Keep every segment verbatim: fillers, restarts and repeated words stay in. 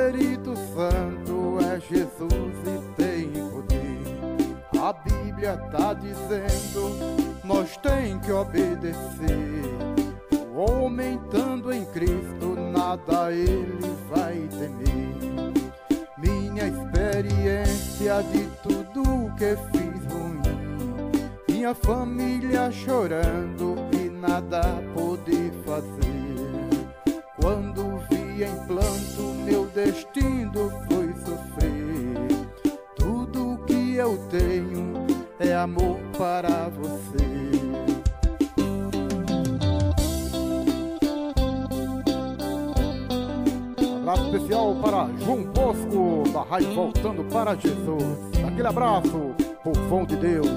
Espírito Santo é Jesus e tem poder. A Bíblia tá dizendo, nós tem que obedecer. O homem estando em Cristo, nada ele vai temer. Minha experiência de tudo que fiz ruim, minha família chorando e nada pude fazer. Quando vi em planto, meu destino foi sofrer. Tudo que eu tenho é amor para você. Abraço especial para João Bosco, da Rádio Voltando para Jesus. Aquele abraço, povão de Deus.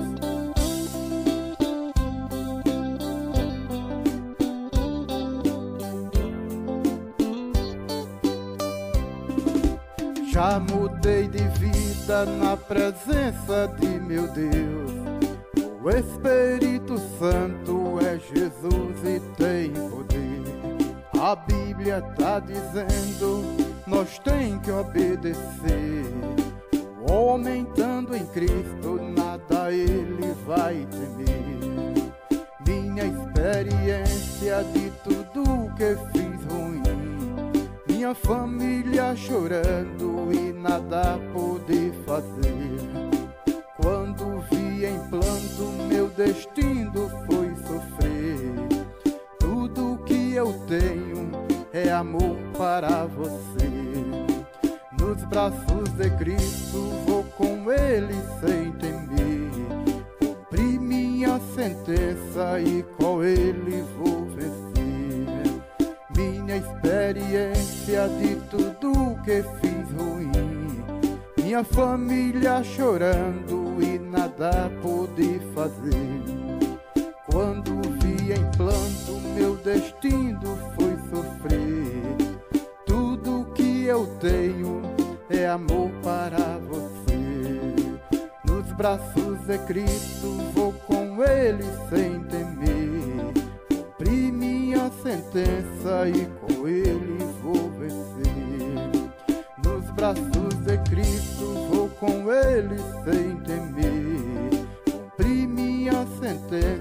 Já mudei de vida na presença de meu Deus. O Espírito Santo é Jesus e tem poder. A Bíblia tá dizendo, nós tem que obedecer. O homem estando em Cristo, nada ele vai temer. Minha experiência de tudo que fiz ruim, minha família chorando e nada pude fazer. Quando vi em planto, meu destino foi sofrer. Tudo que eu tenho é amor para você. Nos braços de Cristo vou com Ele sem temer. Cumpri minha sentença e com Ele vou vencer. Minha experiência de tudo que fiz ruim, minha família chorando e nada pude fazer. Quando vi em planto, meu destino foi sofrer. Tudo que eu tenho é amor para você. Nos braços de Cristo vou com Ele sem temer. Cumpri minha sentença e com Ele vou vencer. Nos braços de Cristo vou com Ele sem temer. Cumpri minha sentença